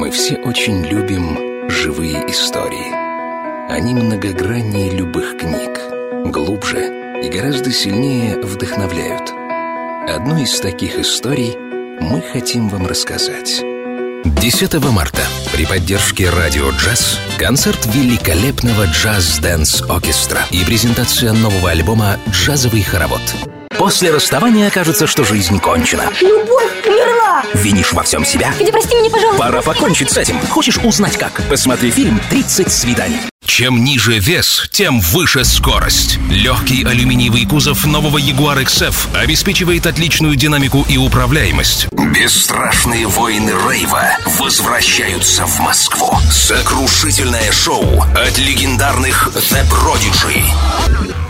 Мы все очень любим живые истории. Они многограннее любых книг, глубже и гораздо сильнее вдохновляют. Одну из таких историй мы хотим вам рассказать. 10 марта при поддержке Радио Джаз концерт великолепного джаз-дэнс-оркестра и презентация нового альбома «Джазовый хоровод». После расставания кажется, что жизнь кончена. Любовь умерла! Винишь во всем себя? Федя, прости меня, пожалуйста. Пора покончить с этим. Хочешь узнать как? Посмотри фильм «30 свиданий». Чем ниже вес, тем выше скорость. Легкий алюминиевый кузов нового Jaguar XF обеспечивает отличную динамику и управляемость. Бесстрашные воины рейва возвращаются в Москву. Сокрушительное шоу от легендарных The Prodigy.